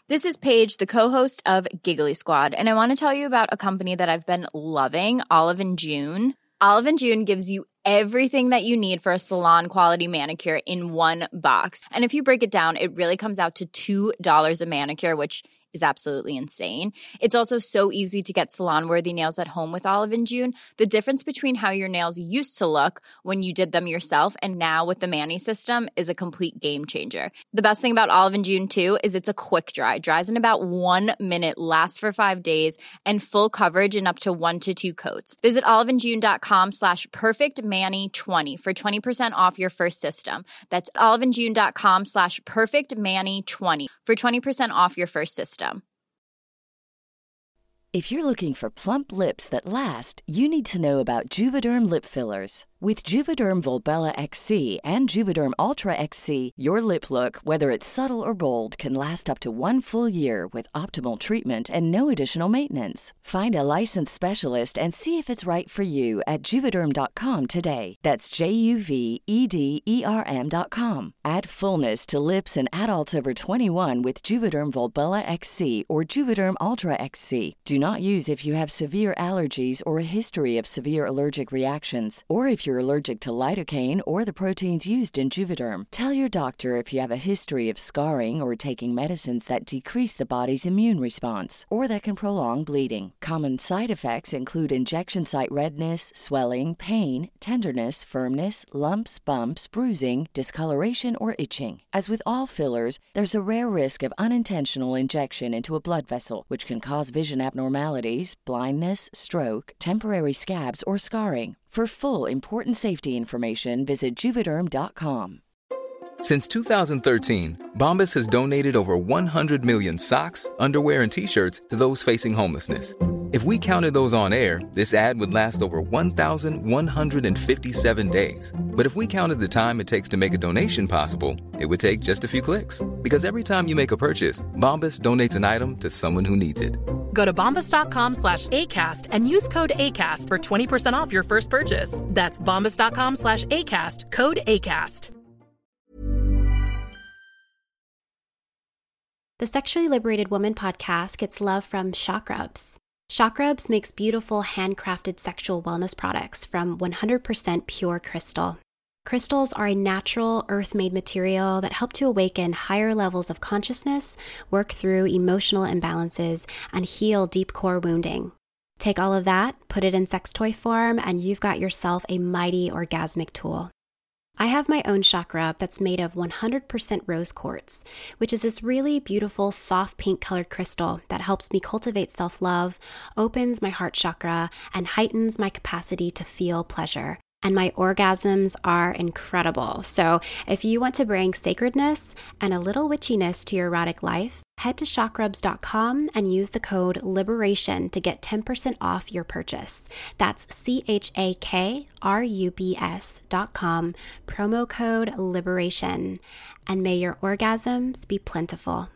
This is Paige, the co-host of Giggly Squad, and I want to tell you about a company that I've been loving, Olive & June. Olive & June gives you everything that you need for a salon-quality manicure in one box. And if you break it down, it really comes out to $2 a manicure, which is absolutely insane. It's also so easy to get salon-worthy nails at home with Olive & June. The difference between how your nails used to look when you did them yourself and now with the Mani system is a complete game changer. The best thing about Olive & June, too, is it's a quick dry. Dries in about 1 minute, lasts for 5 days, and full coverage in up to 1 to 2 coats. Visit oliveandjune.com/perfectmani20 for 20% off your first system. That's oliveandjune.com/perfectmani20 for 20% off your first system. If you're looking for plump lips that last, you need to know about Juvederm lip fillers. With Juvederm Volbella XC and Juvederm Ultra XC, your lip look, whether it's subtle or bold, can last up to 1 full year with optimal treatment and no additional maintenance. Find a licensed specialist and see if it's right for you at Juvederm.com today. That's JUVEDERM.com. Add fullness to lips in adults over 21 with Juvederm Volbella XC or Juvederm Ultra XC. Do not use if you have severe allergies or a history of severe allergic reactions, or if you're allergic to lidocaine or the proteins used in Juvederm. Tell your doctor if you have a history of scarring or taking medicines that decrease the body's immune response or that can prolong bleeding. Common side effects include injection site redness, swelling, pain, tenderness, firmness, lumps, bumps, bruising, discoloration, or itching. As with all fillers, there's a rare risk of unintentional injection into a blood vessel, which can cause vision abnormalities, blindness, stroke, temporary scabs, or scarring. For full, important safety information, visit Juvederm.com. Since 2013, Bombas has donated over 100 million socks, underwear, and T-shirts to those facing homelessness. If we counted those on air, this ad would last over 1,157 days. But if we counted the time it takes to make a donation possible, it would take just a few clicks. Because every time you make a purchase, Bombas donates an item to someone who needs it. Go to bombas.com/ACAST and use code ACAST for 20% off your first purchase. That's bombas.com/ACAST, code ACAST. The Sexually Liberated Woman podcast gets love from Shock Rubs. Shock Rubs makes beautiful handcrafted sexual wellness products from 100% pure crystal. Crystals are a natural, earth-made material that help to awaken higher levels of consciousness, work through emotional imbalances, and heal deep core wounding. Take all of that, put it in sex toy form, and you've got yourself a mighty orgasmic tool. I have my own shock rub that's made of 100% rose quartz, which is this really beautiful, soft pink colored crystal that helps me cultivate self-love, opens my heart chakra, and heightens my capacity to feel pleasure. And my orgasms are incredible. So if you want to bring sacredness and a little witchiness to your erotic life, head to chockrubs.com and use the code LIBERATION to get 10% off your purchase. That's CHAKRUBS.com, promo code LIBERATION. And may your orgasms be plentiful.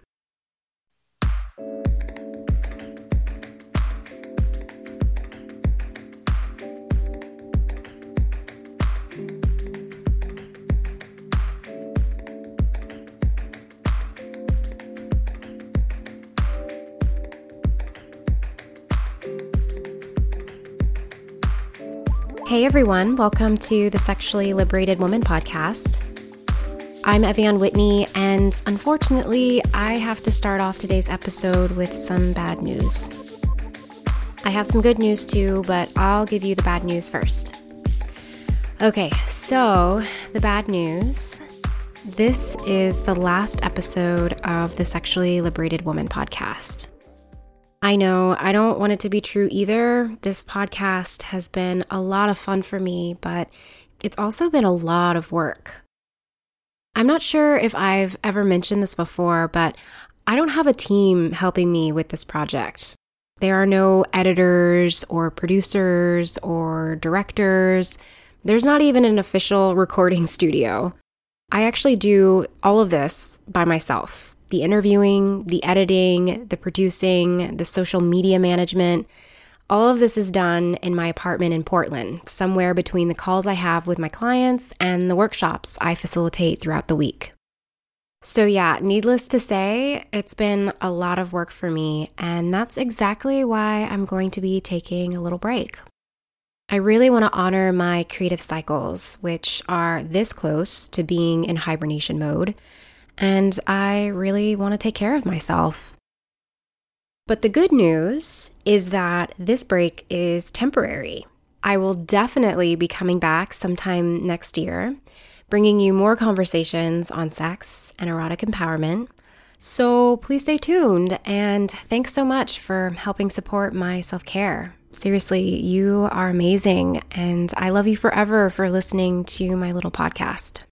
Hey everyone, welcome to the Sexually Liberated Woman podcast. I'm Evian Whitney, and unfortunately, I have to start off today's episode with some bad news. I have some good news too, but I'll give you the bad news first. Okay, so the bad news. This is the last episode of the Sexually Liberated Woman podcast. I know, I don't want it to be true either. This podcast has been a lot of fun for me, but it's also been a lot of work. I'm not sure if I've ever mentioned this before, but I don't have a team helping me with this project. There are no editors or producers or directors. There's not even an official recording studio. I actually do all of this by myself. The interviewing, the editing, the producing, the social media management, all of this is done in my apartment in Portland, somewhere between the calls I have with my clients and the workshops I facilitate throughout the week. So yeah, needless to say, it's been a lot of work for me, and that's exactly why I'm going to be taking a little break. I really want to honor my creative cycles, which are this close to being in hibernation mode, and I really want to take care of myself. But the good news is that this break is temporary. I will definitely be coming back sometime next year, bringing you more conversations on sex and erotic empowerment. So please stay tuned, and thanks so much for helping support my self-care. Seriously, you are amazing, and I love you forever for listening to my little podcast.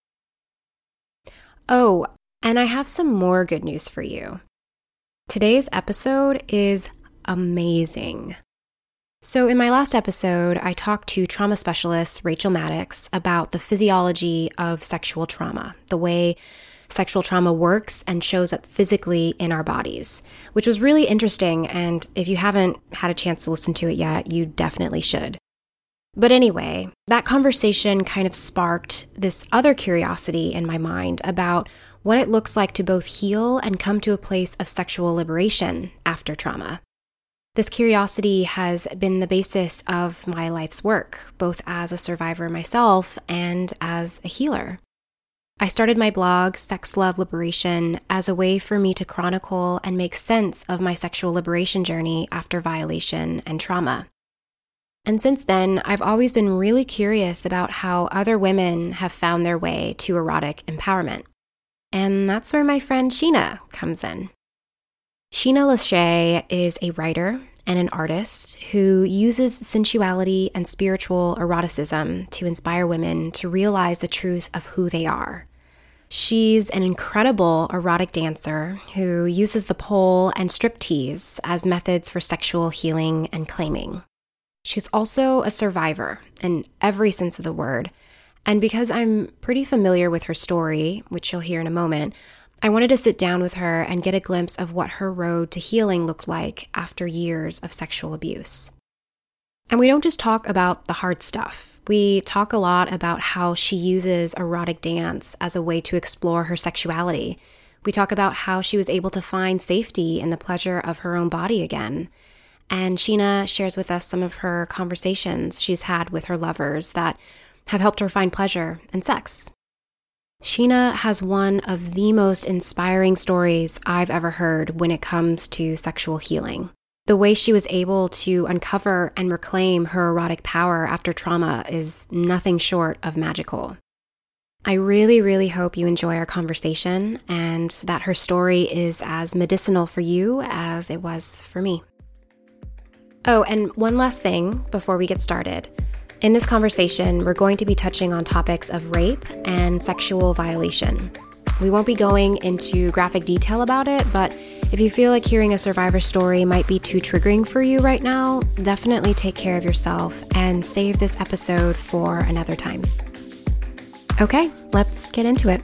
Oh, and I have some more good news for you. Today's episode is amazing. So in my last episode, I talked to trauma specialist Rachel Maddox about the physiology of sexual trauma, the way sexual trauma works and shows up physically in our bodies, which was really interesting, and if you haven't had a chance to listen to it yet, you definitely should. But anyway, that conversation kind of sparked this other curiosity in my mind about what it looks like to both heal and come to a place of sexual liberation after trauma. This curiosity has been the basis of my life's work, both as a survivor myself and as a healer. I started my blog, Sex, Love, Liberation, as a way for me to chronicle and make sense of my sexual liberation journey after violation and trauma. And since then, I've always been really curious about how other women have found their way to erotic empowerment. And that's where my friend Sheena comes in. Sheena Lachey is a writer and an artist who uses sensuality and spiritual eroticism to inspire women to realize the truth of who they are. She's an incredible erotic dancer who uses the pole and striptease as methods for sexual healing and claiming. She's also a survivor in every sense of the word, and because I'm pretty familiar with her story, which you'll hear in a moment, I wanted to sit down with her and get a glimpse of what her road to healing looked like after years of sexual abuse. And we don't just talk about the hard stuff. We talk a lot about how she uses erotic dance as a way to explore her sexuality. We talk about how she was able to find safety in the pleasure of her own body again. And Sheena shares with us some of her conversations she's had with her lovers that have helped her find pleasure and sex. Sheena has one of the most inspiring stories I've ever heard when it comes to sexual healing. The way she was able to uncover and reclaim her erotic power after trauma is nothing short of magical. I really, really hope you enjoy our conversation and that her story is as medicinal for you as it was for me. Oh, and one last thing before we get started. In this conversation, we're going to be touching on topics of rape and sexual violation. We won't be going into graphic detail about it, but if you feel like hearing a survivor story might be too triggering for you right now, definitely take care of yourself and save this episode for another time. Okay, let's get into it.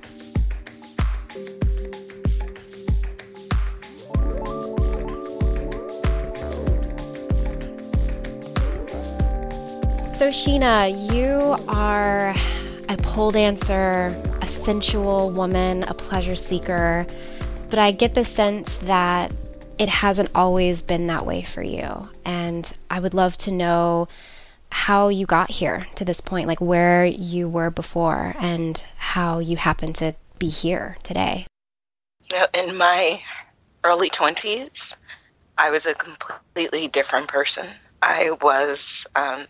So Sheena, you are a pole dancer, a sensual woman, a pleasure seeker, but I get the sense that it hasn't always been that way for you. And I would love to know how you got here to this point, like where you were before and how you happen to be here today. In my early 20s, I was a completely different person. I was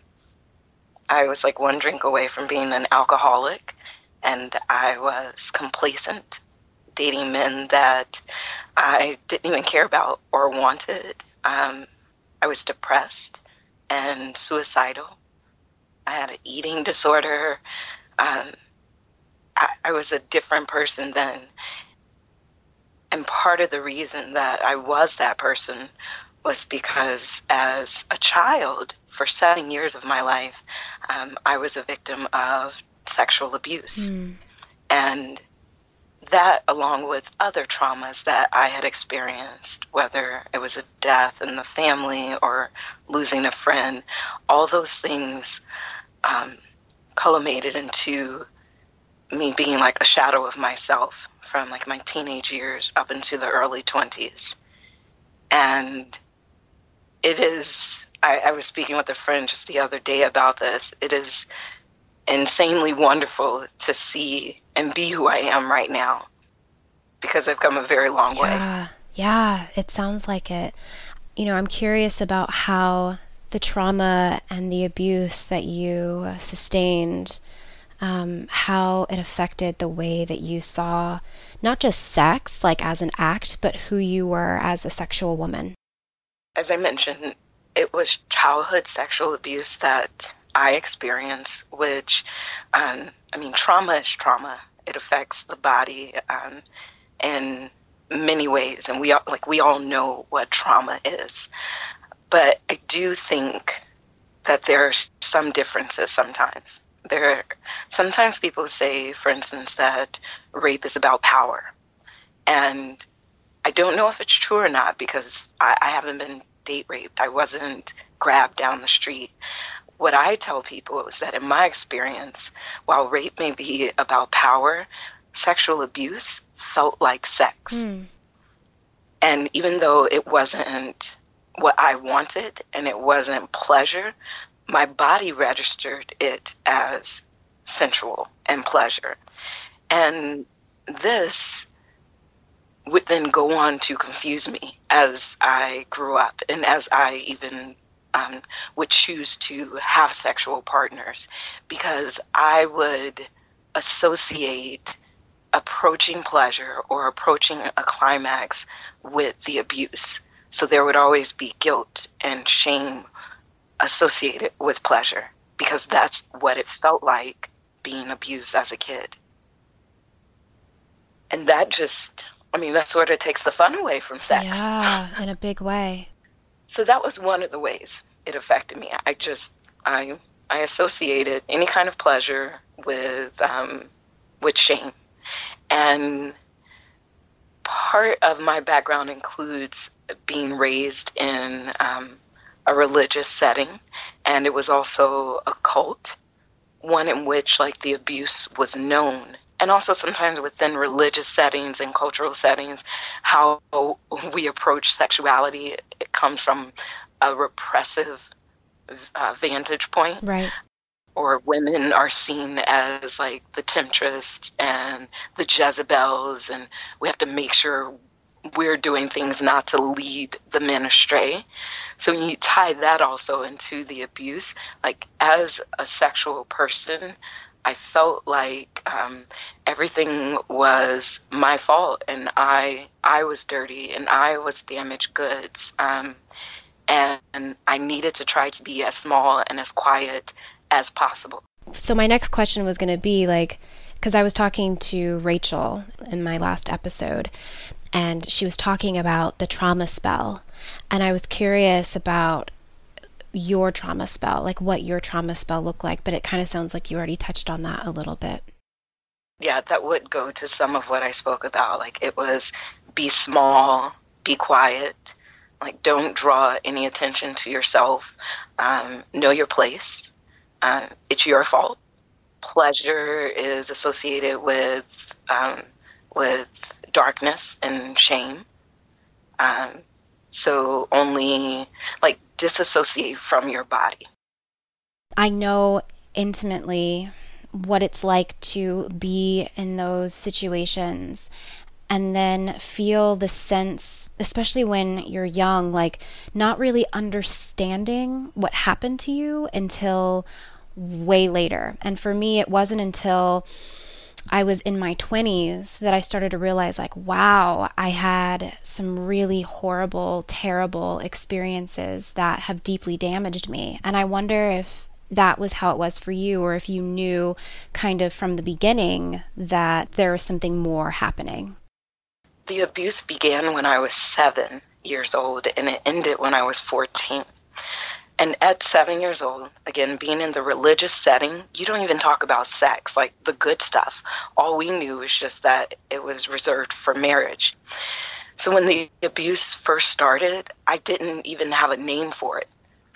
like one drink away from being an alcoholic, and I was complacent, dating men that I didn't even care about or wanted. I was depressed and suicidal. I had an eating disorder. I was a different person then. And part of the reason that I was that person was because as a child, for 7 years of my life, I was a victim of sexual abuse. And that, along with other traumas that I had experienced, whether it was a death in the family or losing a friend, all those things culminated into me being like a shadow of myself from like my teenage years up into the early 20s. And it is, I was speaking with a friend just the other day about this. It is insanely wonderful to see and be who I am right now, because I've come a very long way. Yeah, it sounds like it. You know, I'm curious about how the trauma and the abuse that you sustained, how it affected the way that you saw not just sex, like as an act, but who you were as a sexual woman. As I mentioned, it was childhood sexual abuse that I experienced, which, trauma is trauma. It affects the body in many ways, and we all know what trauma is. But I do think that there are some differences sometimes. Sometimes people say, for instance, that rape is about power. And I don't know if it's true or not, because I haven't been date raped. I wasn't grabbed down the street. What I tell people is that in my experience, while rape may be about power, sexual abuse felt like sex. And even though it wasn't what I wanted and it wasn't pleasure, my body registered it as sensual and pleasure. And this would then go on to confuse me as I grew up, and as I even would choose to have sexual partners, because I would associate approaching pleasure or approaching a climax with the abuse. So there would always be guilt and shame associated with pleasure, because that's what it felt like being abused as a kid. And that sort of takes the fun away from sex. Yeah, in a big way. So that was one of the ways it affected me. I associated any kind of pleasure with shame. And part of my background includes being raised in a religious setting, and it was also a cult, one in which like the abuse was known. And also sometimes within religious settings and cultural settings, how we approach sexuality, it comes from a repressive vantage point. Right. Or women are seen as like the temptress and the Jezebels, and we have to make sure we're doing things not to lead the men astray. So when you tie that also into the abuse, like as a sexual person, I felt like everything was my fault, and I was dirty, and I was damaged goods, and I needed to try to be as small and as quiet as possible. So my next question was going to be like, because I was talking to Rachel in my last episode, and she was talking about the trauma spell, and I was curious about your trauma spell, like what your trauma spell looked like, but it kind of sounds like you already touched on that a little bit. Yeah, that would go to some of what I spoke about. Like it was be small, be quiet, like don't draw any attention to yourself, know your place. It's your fault. Pleasure is associated with darkness and shame. So only like disassociate from your body. I know intimately what it's like to be in those situations and then feel the sense, especially when you're young, like not really understanding what happened to you until way later. And for me, it wasn't until I was in my 20s that I started to realize like, wow, I had some really horrible, terrible experiences that have deeply damaged me. And I wonder if that was how it was for you, or if you knew kind of from the beginning that there was something more happening. The abuse began when I was 7 years old, and it ended when I was 14. And at 7 years old, again, being in the religious setting, you don't even talk about sex, like the good stuff. All we knew was just that it was reserved for marriage. So when the abuse first started, I didn't even have a name for it.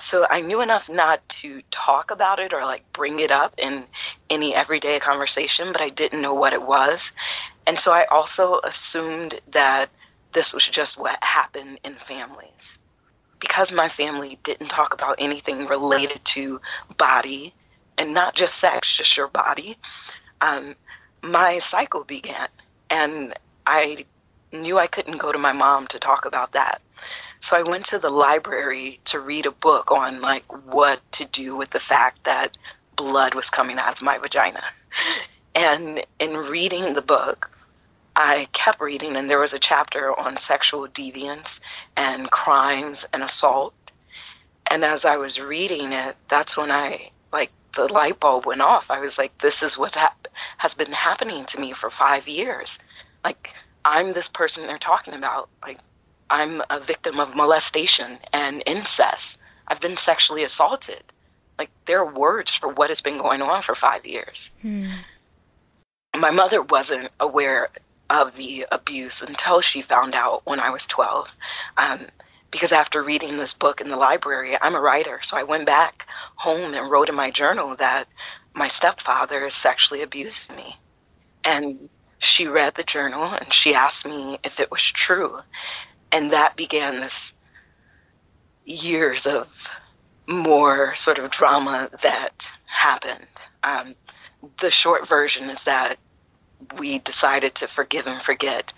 So I knew enough not to talk about it or like bring it up in any everyday conversation, but I didn't know what it was. And so I also assumed that this was just what happened in families. Because my family didn't talk about anything related to body, and not just sex, just your body, my cycle began. And I knew I couldn't go to my mom to talk about that. So I went to the library to read a book on like what to do with the fact that blood was coming out of my vagina. And in reading the book, I kept reading, and there was a chapter on sexual deviance and crimes and assault. And as I was reading it, that's when the light bulb went off. I was like, this is what has been happening to me for 5 years. Like, I'm this person they're talking about. Like, I'm a victim of molestation and incest. I've been sexually assaulted. Like, there are words for what has been going on for 5 years. My mother wasn't aware of the abuse until she found out when I was 12. Because after reading this book in the library, I'm a writer, so I went back home and wrote in my journal that my stepfather sexually abused me. And she read the journal, and she asked me if it was true. And that began this years of more sort of drama that happened. The short version is that we decided to forgive and forget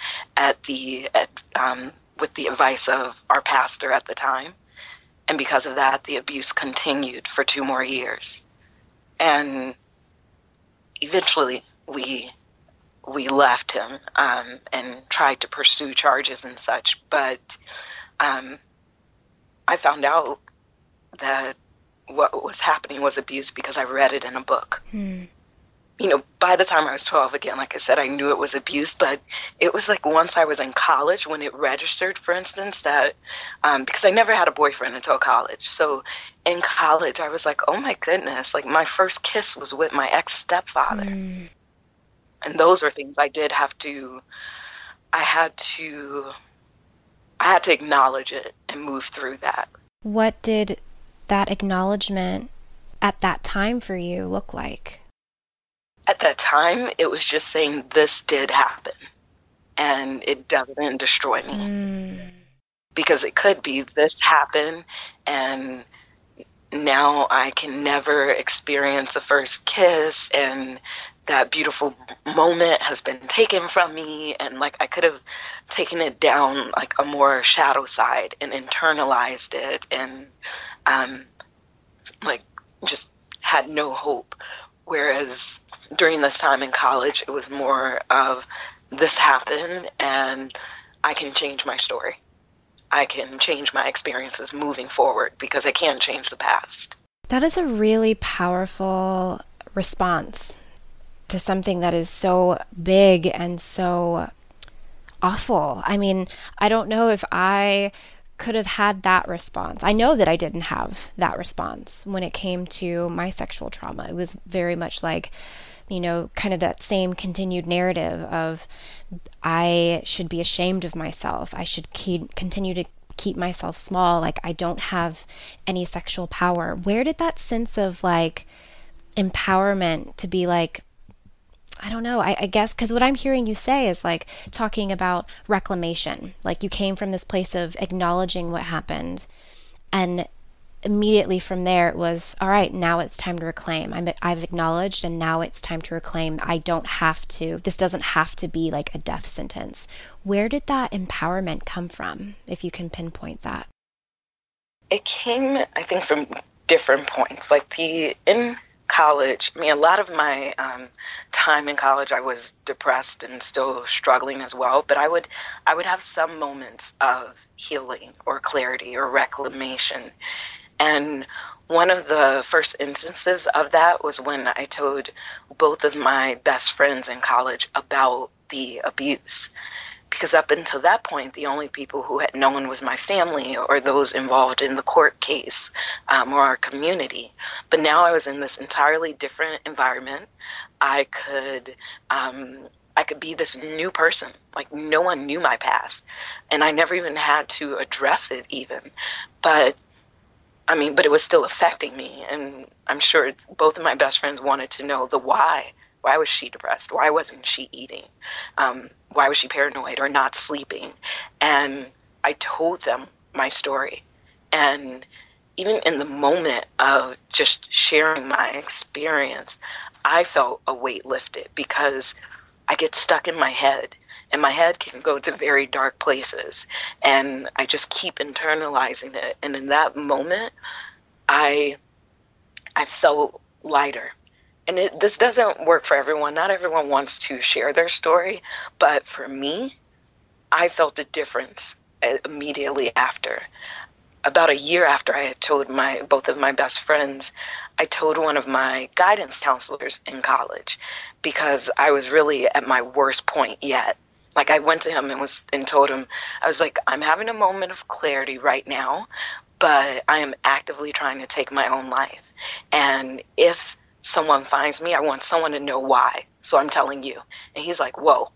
with the advice of our pastor at the time. And because of that, the abuse continued for 2 more years. And eventually we left him and tried to pursue charges and such. But I found out that what was happening was abuse because I read it in a book. You know, by the time I was 12, again, like I said, I knew it was abuse, but it was like once I was in college when it registered, for instance, that, because I never had a boyfriend until college. So in college, I was like, oh my goodness, like my first kiss was with my ex-stepfather. And those were things I did have to, I had to acknowledge it and move through that. What did that acknowledgement at that time for you look like? At that time, it was just saying this did happen, and it doesn't destroy me. Because it could be this happened, and now I can never experience a first kiss, and that beautiful moment has been taken from me, and like I could have taken it down like a more shadow side and internalized it, and like just had no hope. Whereas during this time in college, it was more of this happened and I can change my story. I can change my experiences moving forward because I can't change the past. That is a really powerful response to something that is so big and so awful. I mean, I don't know if I could have had that response. I know that I didn't have that response when it came to my sexual trauma. It was very much like, you know, kind of that same continued narrative of I should be ashamed of myself. I should continue to keep myself small. Like I don't have any sexual power. Where did that sense of like empowerment to be like, I don't know, I guess, because what I'm hearing you say is like talking about reclamation. Like you came from this place of acknowledging what happened, and immediately from there it was, all right, now it's time to reclaim. I've acknowledged, and now it's time to reclaim. This doesn't have to be like a death sentence. Where did that empowerment come from, if you can pinpoint that? It came, I think, from different points. Like in college, I mean, a lot of my time in college, I was depressed and still struggling as well. But I would have some moments of healing or clarity or reclamation. And one of the first instances of that was when I told both of my best friends in college about the abuse. Because up until that point, the only people who had known was my family or those involved in the court case or our community. But now I was in this entirely different environment. I could be this new person. Like no one knew my past. And I never even had to address it even. But but it was still affecting me. And I'm sure both of my best friends wanted to know the why. Why was she depressed? Why wasn't she eating? Why was she paranoid or not sleeping? And I told them my story. And even in the moment of just sharing my experience, I felt a weight lifted, because I get stuck in my head, and my head can go to very dark places, and I just keep internalizing it. And in that moment, I felt lighter. And this doesn't work for everyone. Not everyone wants to share their story, but for me, I felt a difference immediately after. About a year after I had told both of my best friends, I told one of my guidance counselors in college, because I was really at my worst point yet. Like, I went to him and told him, I was like, I'm having a moment of clarity right now, but I am actively trying to take my own life. And if someone finds me, I want someone to know why. So I'm telling you. And he's like, whoa.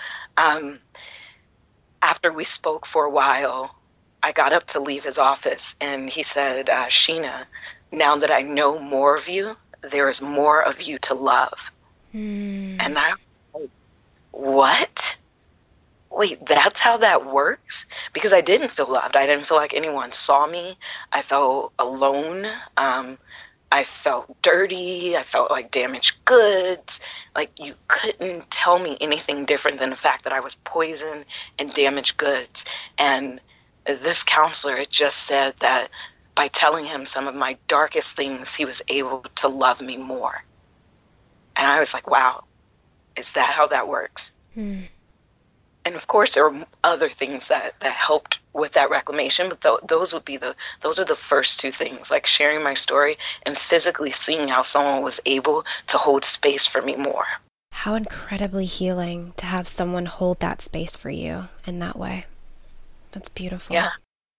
After we spoke for a while, I got up to leave his office, and he said, Sheena, now that I know more of you, there is more of you to love. And I was like, what? Wait, that's how that works? Because I didn't feel loved. I didn't feel like anyone saw me. I felt alone. I felt dirty. I felt like damaged goods. Like, you couldn't tell me anything different than the fact that I was poison and damaged goods. And this counselor had just said that by telling him some of my darkest things, he was able to love me more. And I was like, wow, is that how that works? And of course, there were other things that helped with that reclamation, but those are the first two things, like sharing my story and physically seeing how someone was able to hold space for me more. How incredibly healing to have someone hold that space for you in that way. That's beautiful. Yeah.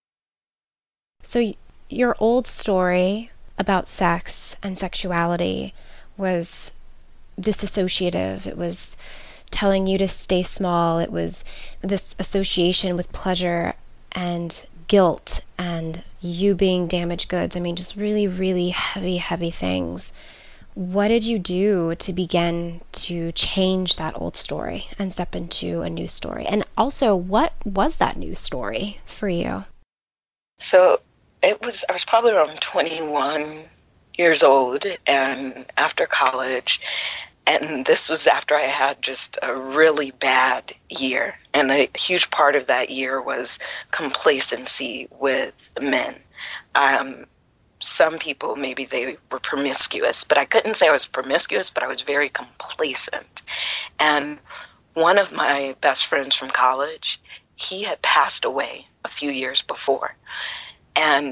So your old story about sex and sexuality was disassociative. It was telling you to stay small. It was this association with pleasure and guilt and you being damaged goods. I mean, just really, really heavy, heavy things. What did you do to begin to change that old story and step into a new story? And also, what was that new story for you? So I was probably around 21 years old and after college. And this was after I had just a really bad year. And a huge part of that year was complacency with men. Some people, maybe they were promiscuous, but I couldn't say I was promiscuous, but I was very complacent. And one of my best friends from college, he had passed away a few years before. And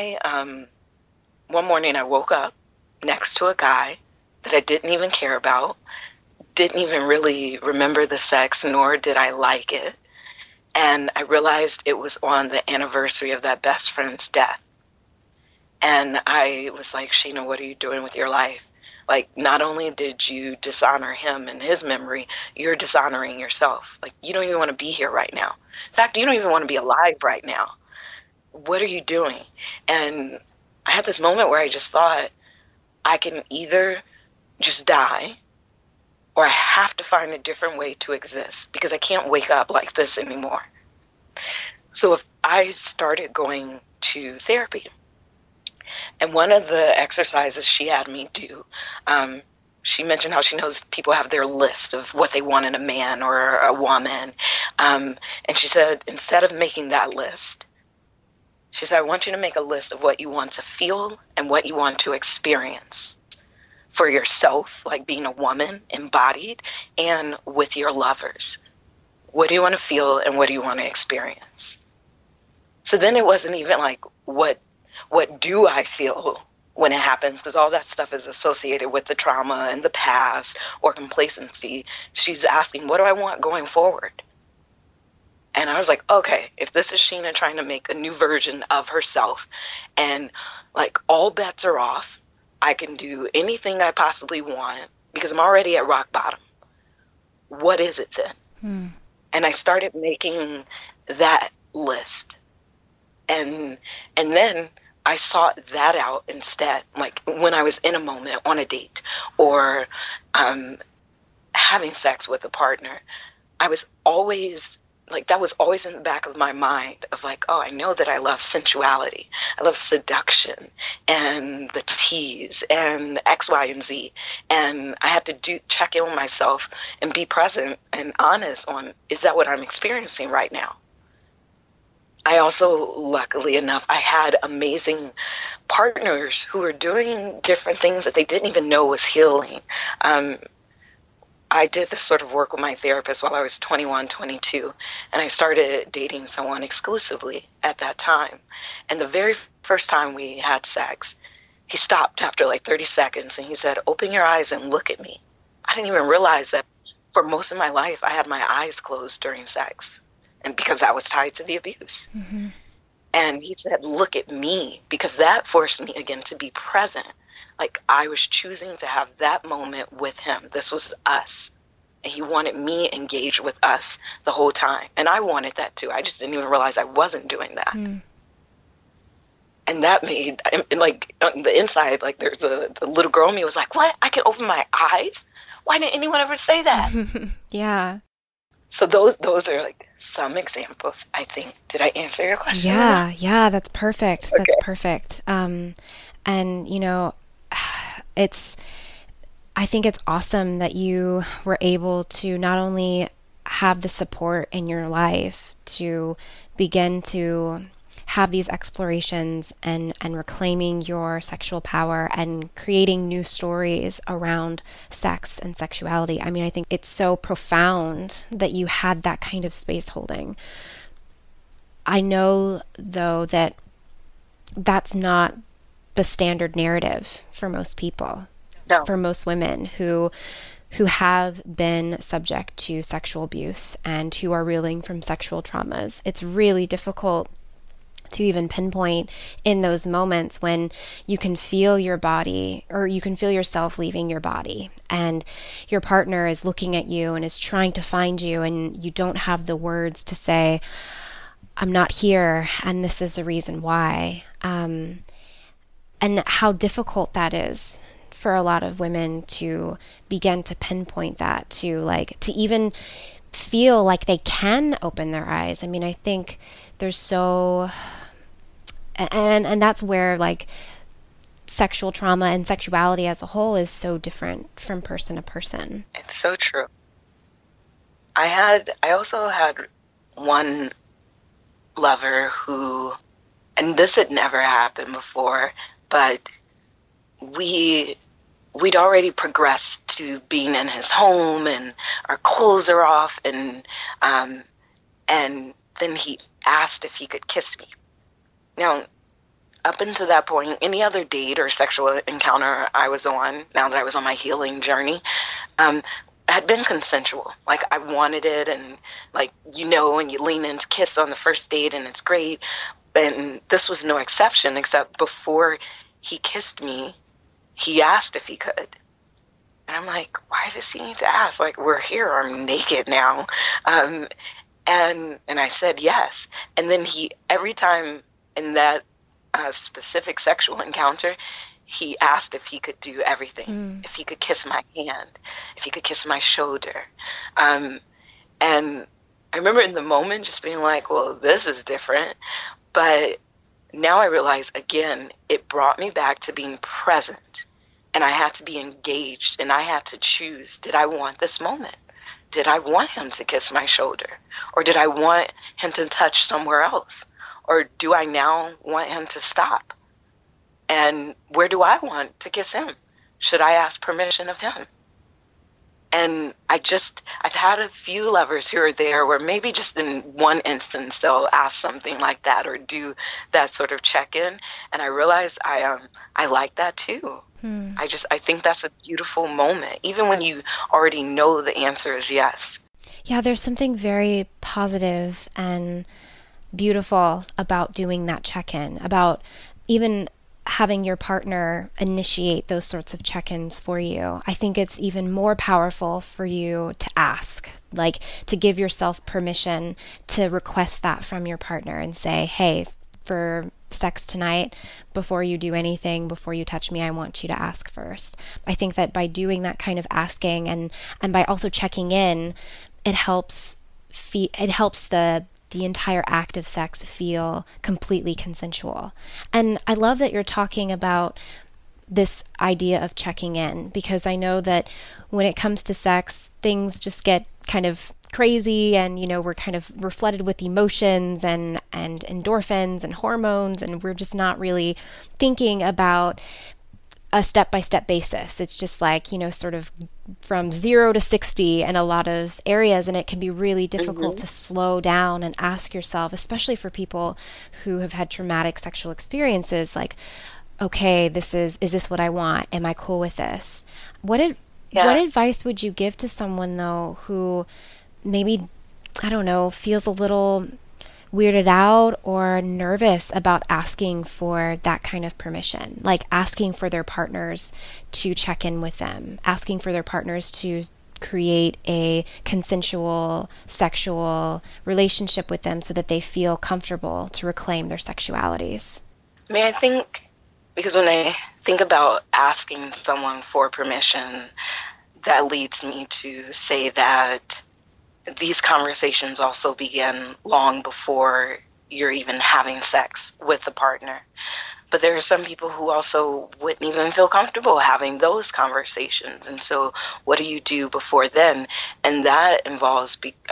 one morning I woke up next to a guy that I didn't even care about, didn't even really remember the sex, nor did I like it. And I realized it was on the anniversary of that best friend's death. And I was like, Sheena, what are you doing with your life? Like, not only did you dishonor him and his memory, you're dishonoring yourself. Like, you don't even want to be here right now. In fact, you don't even want to be alive right now. What are you doing? And I had this moment where I just thought, I can either just die, or I have to find a different way to exist, because I can't wake up like this anymore. So if I started going to therapy, and one of the exercises she had me do, she mentioned how she knows people have their list of what they want in a man or a woman. And she said, instead of making that list, she said, I want you to make a list of what you want to feel and what you want to experience for yourself, like being a woman embodied, and with your lovers. What do you want to feel and what do you want to experience? So then it wasn't even like, what do I feel when it happens? Because all that stuff is associated with the trauma and the past or complacency. She's asking, what do I want going forward? And I was like, okay, if this is Sheena trying to make a new version of herself and like all bets are off, I can do anything I possibly want because I'm already at rock bottom. What is it then? And I started making that list. And then I sought that out instead, like when I was in a moment on a date or having sex with a partner. I was always like, that was always in the back of my mind of like, oh, I know that I love sensuality. I love seduction and the tease and X, Y, and Z. And I had to check in with myself and be present and honest on, is that what I'm experiencing right now? I also, luckily enough, I had amazing partners who were doing different things that they didn't even know was healing. I did this sort of work with my therapist while I was 21, 22, and I started dating someone exclusively at that time. And the very first time we had sex, he stopped after like 30 seconds and he said, "Open your eyes and look at me." I didn't even realize that for most of my life, I had my eyes closed during sex, and because that was tied to the abuse. Mm-hmm. And he said, "Look at me," because that forced me again to be present. Like I was choosing to have that moment with him. This was us. And he wanted me engaged with us the whole time. And I wanted that too. I just didn't even realize I wasn't doing that. Mm. And that made, like, on the inside, like there's the little girl in me was like, what? I can open my eyes? Why didn't anyone ever say that? Yeah. So those are like some examples, I think. Did I answer your question? Yeah, that's perfect. Okay. That's perfect. And, you know, I think it's awesome that you were able to not only have the support in your life to begin to have these explorations and reclaiming your sexual power and creating new stories around sex and sexuality. I mean, I think it's so profound that you had that kind of space holding. I know, though, that that's not the standard narrative for most people. No. For most women who have been subject to sexual abuse and who are reeling from sexual traumas. It's really difficult to even pinpoint in those moments when you can feel your body or you can feel yourself leaving your body and your partner is looking at you and is trying to find you and you don't have the words to say, "I'm not here and this is the reason why." And how difficult that is for a lot of women to begin to pinpoint that, to even feel like they can open their eyes. I mean, I think there's so, and that's where like sexual trauma and sexuality as a whole is so different from person to person. It's so true. I also had one lover who, and this had never happened before, but we'd already progressed to being in his home and our clothes are off and then he asked if he could kiss me. Now, up until that point, any other date or sexual encounter I was on, now that I was on my healing journey, had been consensual. Like I wanted it and like, you know, and you lean in to kiss on the first date and it's great. And this was no exception, except before he kissed me, he asked if he could. And I'm like, why does he need to ask? Like, we're here, I'm naked now. And I said yes. And then every time in that specific sexual encounter, he asked if he could do everything, if he could kiss my hand, if he could kiss my shoulder. And I remember in the moment just being like, well, this is different. But now I realize, again, it brought me back to being present. And I had to be engaged. And I had to choose, did I want this moment? Did I want him to kiss my shoulder? Or did I want him to touch somewhere else? Or do I now want him to stop? And where do I want to kiss him? Should I ask permission of him? And I've had a few lovers who are there where maybe just in one instance they'll ask something like that or do that sort of check-in. And I realize I like that too. I think that's a beautiful moment, even when you already know the answer is yes. Yeah, there's something very positive and beautiful about doing that check-in, about even having your partner initiate those sorts of check-ins for you. I think it's even more powerful for you to ask, like to give yourself permission to request that from your partner and say, hey, for sex tonight, before you do anything, before you touch me, I want you to ask first. I think that by doing that kind of asking and by also checking in, it helps the entire act of sex feel completely consensual. And I love that you're talking about this idea of checking in, because I know that when it comes to sex, things just get kind of crazy, and we're flooded with emotions and endorphins and hormones, and we're just not really thinking about a step-by-step basis. It's just like, sort of from 0 to 60 in a lot of areas, and it can be really difficult to slow down and ask yourself, especially for people who have had traumatic sexual experiences, like, okay, is this what I want? Am I cool with this? What advice would you give to someone, though, who maybe, I don't know, feels a little weirded out or nervous about asking for that kind of permission, like asking for their partners to check in with them, asking for their partners to create a consensual sexual relationship with them so that they feel comfortable to reclaim their sexualities? I think, because when I think about asking someone for permission, that leads me to say that these conversations also begin long before you're even having sex with the partner. But there are some people who also wouldn't even feel comfortable having those conversations. And so what do you do before then? And that involves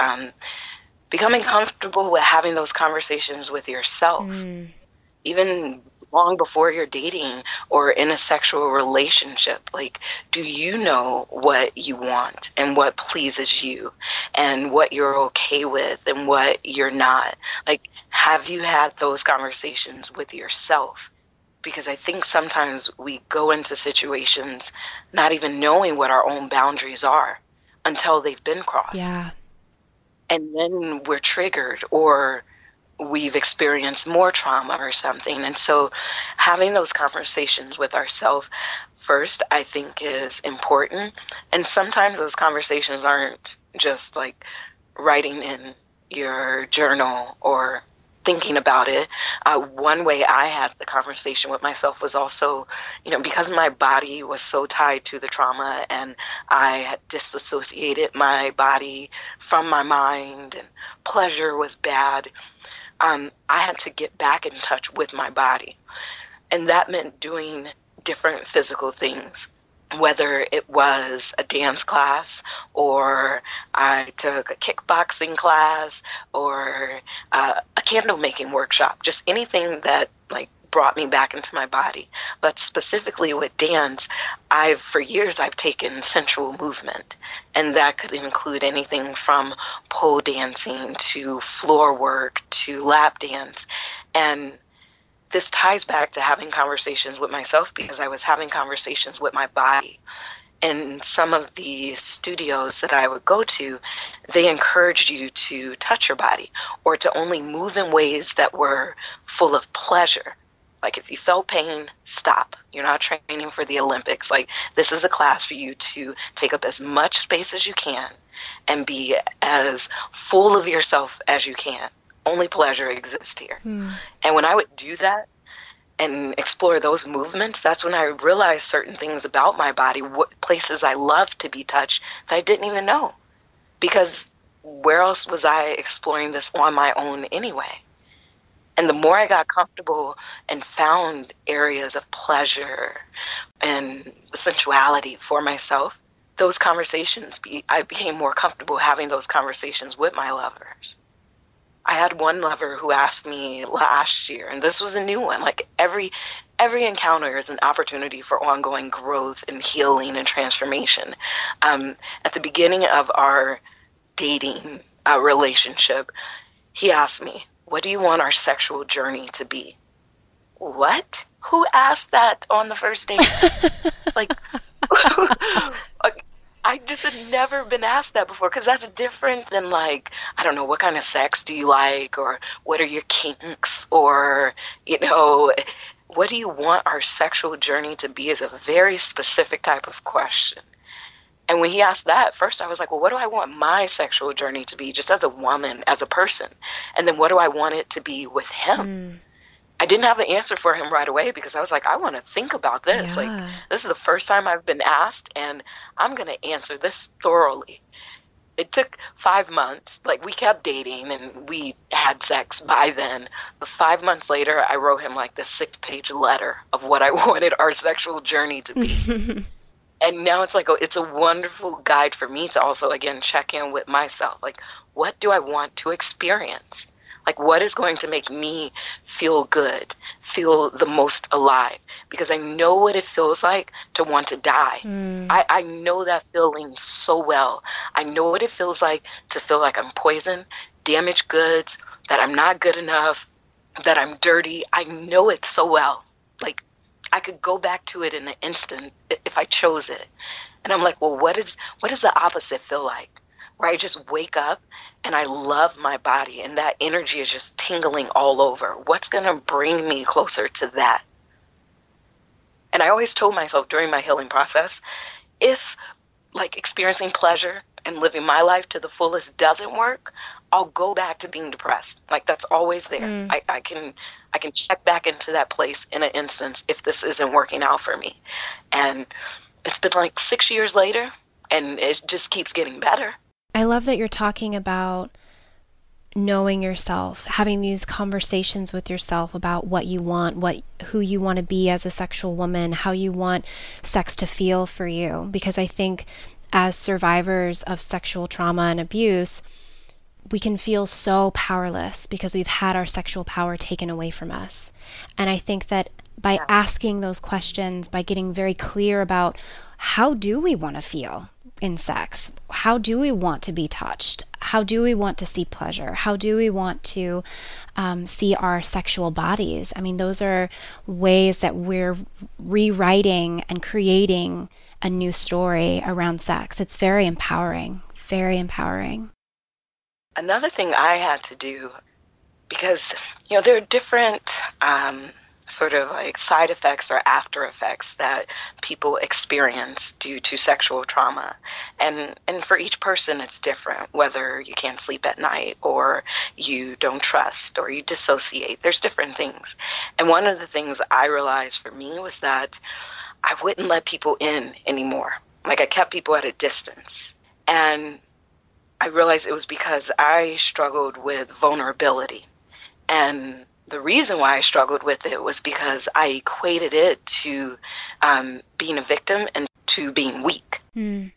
becoming comfortable with having those conversations with yourself. Even long before you're dating or in a sexual relationship. Like, do you know what you want and what pleases you and what you're okay with and what you're not? Like, have you had those conversations with yourself? Because I think sometimes we go into situations not even knowing what our own boundaries are until they've been crossed. Yeah. And then we're triggered, or we've experienced more trauma or something. And so having those conversations with ourselves first, I think, is important. And sometimes those conversations aren't just like writing in your journal or thinking about it. One way I had the conversation with myself was also, because my body was so tied to the trauma and I had disassociated my body from my mind and pleasure was bad. I had to get back in touch with my body. And that meant doing different physical things, whether it was a dance class or I took a kickboxing class or a candle making workshop, just anything that brought me back into my body. But specifically with dance, for years I've taken sensual movement, and that could include anything from pole dancing to floor work to lap dance. And this ties back to having conversations with myself, because I was having conversations with my body. In some of the studios that I would go to, they encouraged you to touch your body or to only move in ways that were full of pleasure. Like, if you felt pain, stop. You're not training for the Olympics. This is a class for you to take up as much space as you can and be as full of yourself as you can. Only pleasure exists here. And when I would do that and explore those movements, that's when I realized certain things about my body, what places I love to be touched that I didn't even know. Because where else was I exploring this on my own anyway? And the more I got comfortable and found areas of pleasure and sensuality for myself, those conversations, I became more comfortable having those conversations with my lovers. I had one lover who asked me last year, and this was a new one, every encounter is an opportunity for ongoing growth and healing and transformation. At the beginning of our dating relationship, he asked me, "What do you want our sexual journey to be?" What? Who asked that on the first date? I just had never been asked that before, because that's different than I don't know, what kind of sex do you like, or what are your kinks, or, what do you want our sexual journey to be is a very specific type of question. And when he asked that, first I was like, well, what do I want my sexual journey to be, just as a woman, as a person? And then what do I want it to be with him? I didn't have an answer for him right away because I was like, I want to think about this. Yeah. Like, this is the first time I've been asked, and I'm going to answer this thoroughly. It took 5 months. Like, we kept dating and we had sex by then. But 5 months later, I wrote him like this 6-page letter of what I wanted our sexual journey to be. And now it's like, it's a wonderful guide for me to also, again, check in with myself. Like, what do I want to experience? Like, what is going to make me feel good, feel the most alive? Because I know what it feels like to want to die. I know that feeling so well. I know what it feels like to feel like I'm poison, damaged goods, that I'm not good enough, that I'm dirty. I know it so well. Like, I could go back to it in an instant if I chose it. And I'm like, well, what does the opposite feel like? Where I just wake up and I love my body and that energy is just tingling all over. What's going to bring me closer to that? And I always told myself during my healing process, if like experiencing pleasure and living my life to the fullest doesn't work, I'll go back to being depressed. Like, that's always there. I can check back into that place in an instance if this isn't working out for me. And it's been like 6 years later and it just keeps getting better. I love that you're talking about knowing yourself, having these conversations with yourself about what you want, who you want to be as a sexual woman, how you want sex to feel for you. Because I think as survivors of sexual trauma and abuse, we can feel so powerless because we've had our sexual power taken away from us. And I think that by asking those questions, by getting very clear about how do we want to feel in sex? How do we want to be touched? How do we want to see pleasure? How do we want to see our sexual bodies? I mean, those are ways that we're rewriting and creating a new story around sex. It's very empowering, very empowering. Another thing I had to do, because, there are different sort of like side effects or after effects that people experience due to sexual trauma. And for each person, it's different, whether you can't sleep at night or you don't trust or you dissociate. There's different things. And one of the things I realized for me was that I wouldn't let people in anymore. Like, I kept people at a distance. And I realized it was because I struggled with vulnerability. And the reason why I struggled with it was because I equated it to being a victim and to being weak. And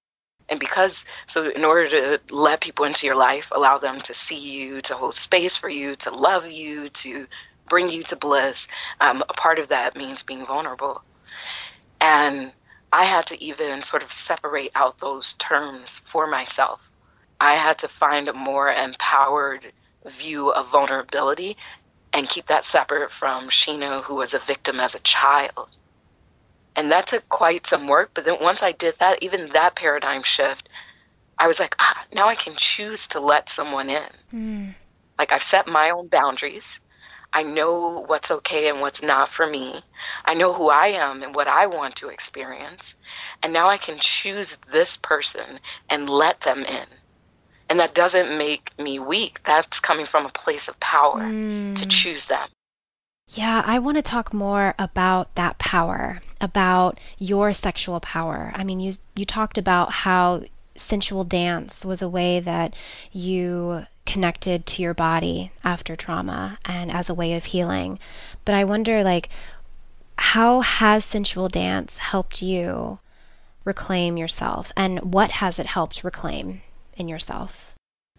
so in order to let people into your life, allow them to see you, to hold space for you, to love you, to bring you to bliss, a part of that means being vulnerable. And I had to even sort of separate out those terms for myself. I had to find a more empowered view of vulnerability and keep that separate from Sheena, who was a victim as a child. And that took quite some work. But then once I did that, even that paradigm shift, I was like, now I can choose to let someone in. Like, I've set my own boundaries. I know what's okay and what's not for me. I know who I am and what I want to experience. And now I can choose this person and let them in. And that doesn't make me weak. That's coming from a place of power to choose them. Yeah, I want to talk more about that power, about your sexual power. I mean, you talked about how sensual dance was a way that you connected to your body after trauma and as a way of healing. But I wonder, like, how has sensual dance helped you reclaim yourself? And what has it helped reclaim in yourself?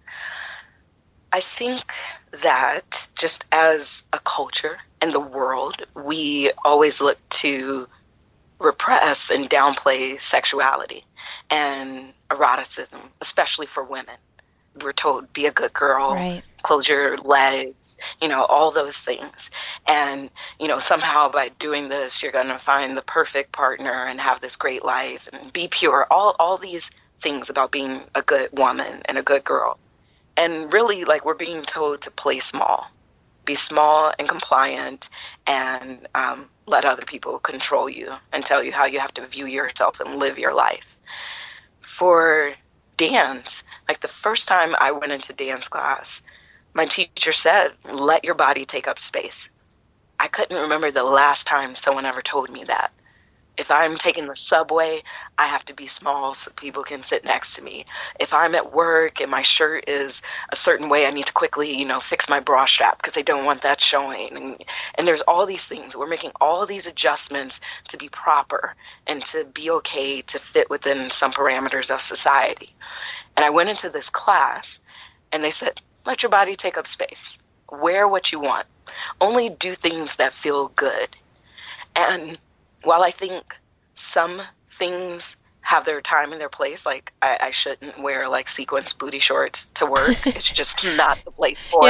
I think that just as a culture and the world, we always look to repress and downplay sexuality and eroticism, especially for women. We're told, be a good girl, right, close your legs, all those things. And, somehow by doing this, you're going to find the perfect partner and have this great life and be pure. All these things about being a good woman and a good girl. And really, like, we're being told to play small, be small and compliant, and let other people control you and tell you how you have to view yourself and live your life. For dance, like the first time I went into dance class, my teacher said, let your body take up space. I couldn't remember the last time someone ever told me that. If I'm taking the subway, I have to be small so people can sit next to me. If I'm at work and my shirt is a certain way, I need to quickly, fix my bra strap because I don't want that showing. And there's all these things. We're making all these adjustments to be proper and to be okay, to fit within some parameters of society. And I went into this class and they said, let your body take up space. Wear what you want. Only do things that feel good. And while I think some things have their time and their place, like I shouldn't wear like sequins booty shorts to work. It's just not the place for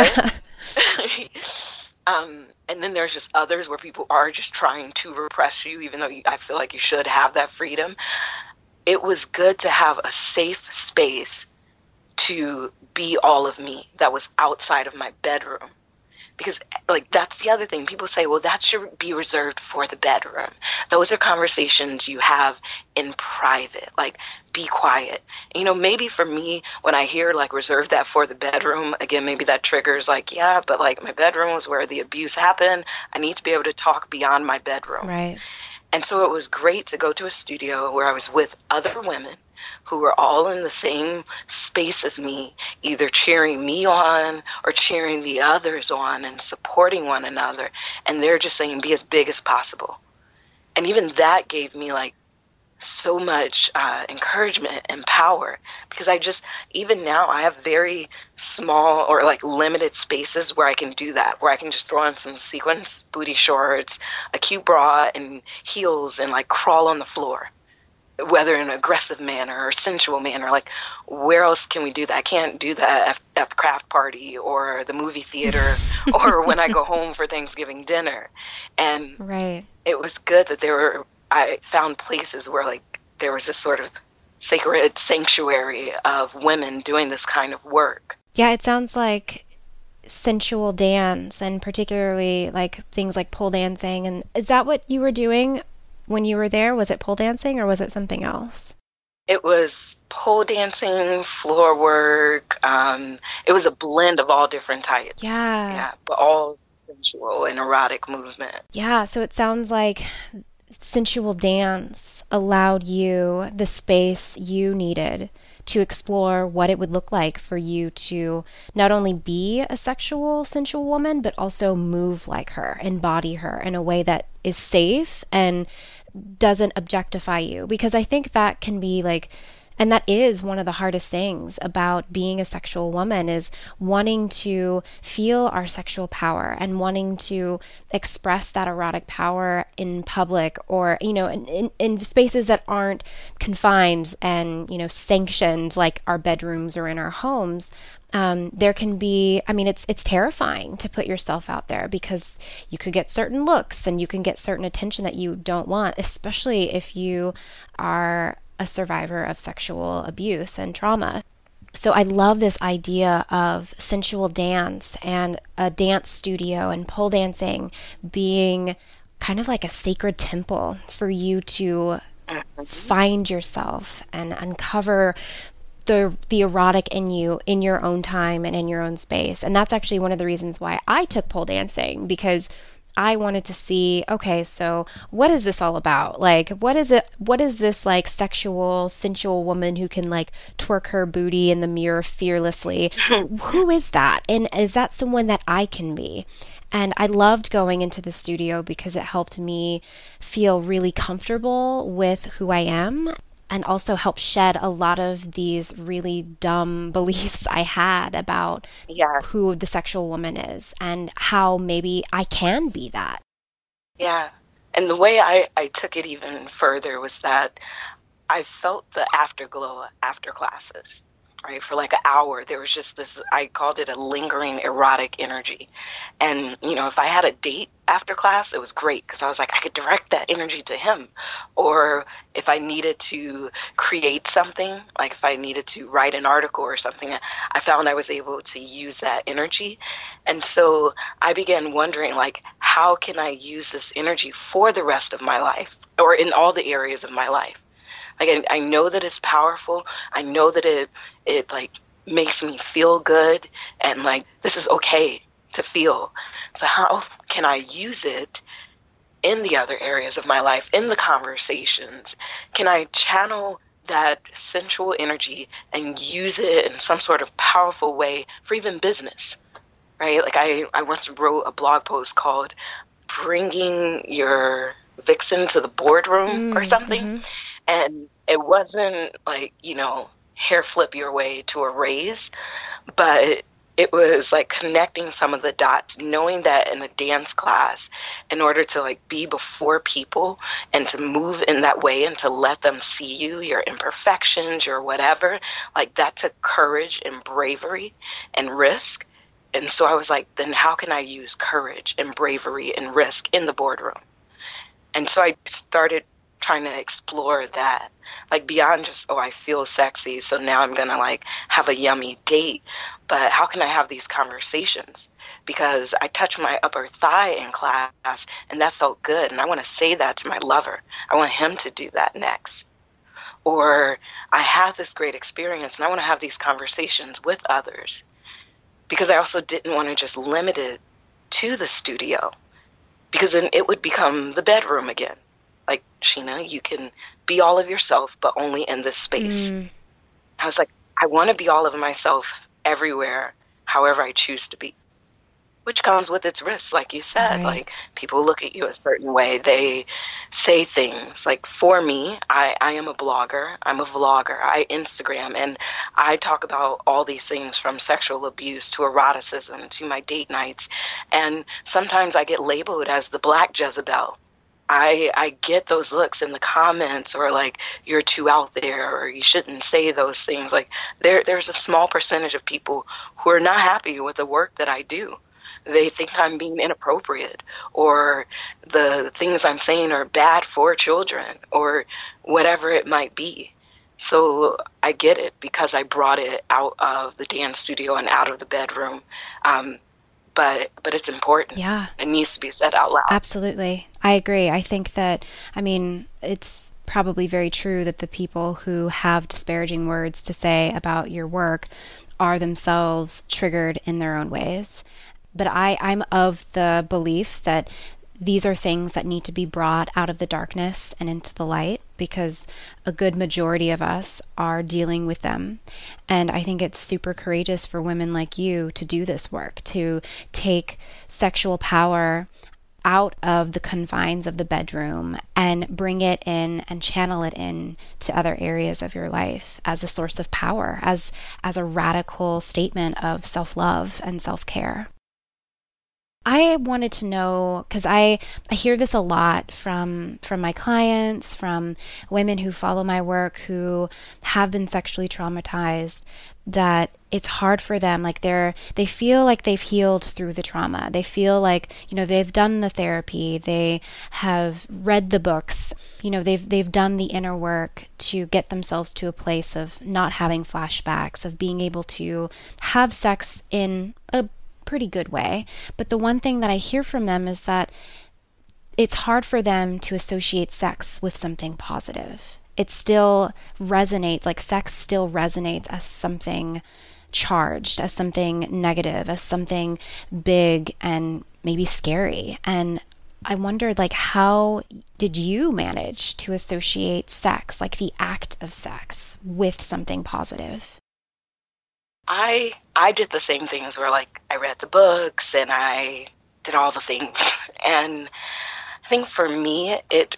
it. And then there's just others where people are just trying to repress you, even though I feel like you should have that freedom. It was good to have a safe space to be all of me that was outside of my bedroom. Because, that's the other thing. People say, well, that should be reserved for the bedroom. Those are conversations you have in private. Be quiet. Maybe for me, when I hear, reserve that for the bedroom, again, maybe that triggers, yeah, but, my bedroom was where the abuse happened. I need to be able to talk beyond my bedroom. Right. And so it was great to go to a studio where I was with other women who were all in the same space as me, either cheering me on or cheering the others on and supporting one another. And they're just saying, be as big as possible. And even that gave me so much encouragement and power, because even now I have very small or limited spaces where I can do that, where I can just throw on some sequins, booty shorts, a cute bra and heels and crawl on the floor. Whether in an aggressive manner or sensual manner, where else can we do that? I can't do that at the craft party or the movie theater or when I go home for Thanksgiving dinner. And right. It was good that I found places where there was this sort of sacred sanctuary of women doing this kind of work. Yeah, it sounds like sensual dance, and particularly things like pole dancing. And is that what you were doing when you were there? Was it pole dancing or was it something else? It was pole dancing, floor work. It was a blend of all different types. Yeah, but all sensual and erotic movement. Yeah, so it sounds like sensual dance allowed you the space you needed to explore what it would look like for you to not only be a sensual woman, but also move like her, embody her in a way that is safe and doesn't objectify you. Because I think that can be and that is one of the hardest things about being a sexual woman, is wanting to feel our sexual power and wanting to express that erotic power in public, or, in spaces that aren't confined and, sanctioned like our bedrooms or in our homes. There can be, it's terrifying to put yourself out there, because you could get certain looks and you can get certain attention that you don't want, especially if you are a survivor of sexual abuse and trauma. So I love this idea of sensual dance and a dance studio and pole dancing being kind of like a sacred temple for you to find yourself and uncover the erotic in you in your own time and in your own space. And that's actually one of the reasons why I took pole dancing, because I wanted to see, okay, so what is this all about? What is this sexual, sensual woman who can twerk her booty in the mirror fearlessly? Who is that? And is that someone that I can be? And I loved going into the studio because it helped me feel really comfortable with who I am, and also help shed a lot of these really dumb beliefs I had about who the sexual woman is and how maybe I can be that. Yeah. And the way I took it even further was that I felt the afterglow after classes. Right, for an hour, there was just this, I called it a lingering erotic energy. And, if I had a date after class, it was great, because I was I could direct that energy to him. Or if I needed to create something, if I needed to write an article or something, I found I was able to use that energy. And so I began wondering, how can I use this energy for the rest of my life, or in all the areas of my life? I know that it's powerful. I know that it makes me feel good, and this is okay to feel. So how can I use it in the other areas of my life, in the conversations? Can I channel that sensual energy and use it in some sort of powerful way for even business, right? Like I once wrote a blog post called Bringing Your Vixen to the Boardroom or something. And it wasn't like, hair flip your way to a raise, but it was like connecting some of the dots, knowing that in a dance class, in order to like be before people and to move in that way and to let them see you, your imperfections, your whatever, like that took courage and bravery and risk. And so I was like, then how can I use courage and bravery and risk in the boardroom? And so I started trying to explore that, like beyond just, I feel sexy, so now I'm gonna like have a yummy date, but how can I have these conversations? Because I touched my upper thigh in class and that felt good, and I want to say that to my lover. I want him to do that next. Or I had this great experience and I want to have these conversations with others, because I also didn't want to just limit it to the studio, because then it would become the bedroom again. Like, Sheena, you can be all of yourself, but only in this space. I was like, I want to be all of myself everywhere, however I choose to be, which comes with its risks. Like you said, Right. like people look at you a certain way. They say things like, for me, I am a blogger. I'm a vlogger. I Instagram, and I talk about all these things from sexual abuse to eroticism to my date nights. And sometimes I get labeled as the Black Jezebel. I get those looks in the comments, or like, you're too out there, or you shouldn't say those things. Like there's a small percentage of people who are not happy with the work that I do. They think I'm being inappropriate, or the things I'm saying are bad for children, or whatever it might be. So I get it, because I brought it out of the dance studio and out of the bedroom. But it's important. Yeah. It needs to be said out loud. Absolutely. I agree. I think that, it's probably very true that the people who have disparaging words to say about your work are themselves triggered in their own ways. But I'm of the belief that these are things that need to be brought out of the darkness and into the light, because a good majority of us are dealing with them. And I think it's super courageous for women like you to do this work, to take sexual power out of the confines of the bedroom and bring it in and channel it in to other areas of your life as a source of power, as a radical statement of self-love and self-care. I wanted to know, because I hear this a lot from my clients, from women who follow my work who have been sexually traumatized, that it's hard for them. Like they feel like they've healed through the trauma. They feel like, they've done the therapy, they have read the books, they've done the inner work to get themselves to a place of not having flashbacks, of being able to have sex in a pretty good way. But the one thing that I hear from them is that it's hard for them to associate sex with something positive. It still resonates, like sex still resonates as something charged, as something negative, as something big and maybe scary. And I wondered, like, how did you manage to associate sex, like the act of sex, with something positive? I did the same things where, like, I read the books and I did all the things. And I think for me,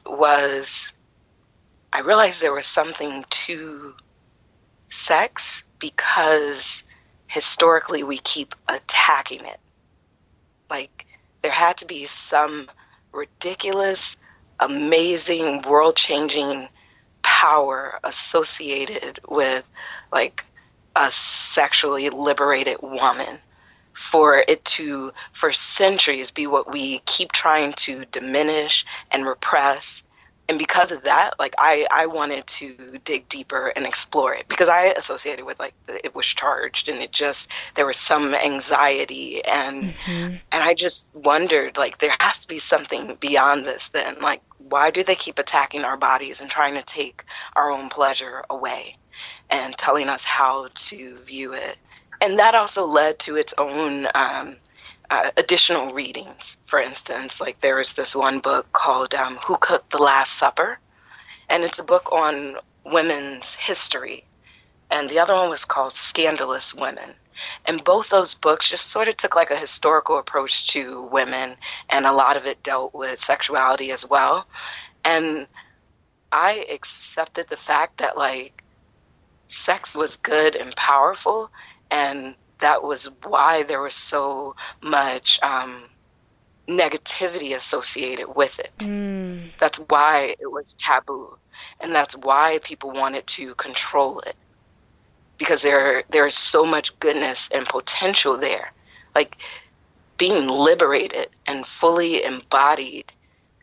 I realized there was something to sex because historically we keep attacking it. Like, there had to be some ridiculous, amazing, world-changing power associated with, like, a sexually liberated woman for it to, for centuries, be what we keep trying to diminish and repress. And because of that, like, I wanted to dig deeper and explore it, because I associated with, like, it was charged and there was some anxiety and I just wondered, like, there has to be something beyond this then. Like, why do they keep attacking our bodies and trying to take our own pleasure away and telling us how to view it? And that also led to its own additional readings. For instance, like there is this one book called Who Cooked the Last Supper? And it's a book on women's history. And the other one was called Scandalous Women. And both those books just sort of took like a historical approach to women, and a lot of it dealt with sexuality as well. And I accepted the fact that like sex was good and powerful, and that was why there was so much negativity associated with it. That's why it was taboo, and that's why people wanted to control it, because there is so much goodness and potential there. Like being liberated and fully embodied,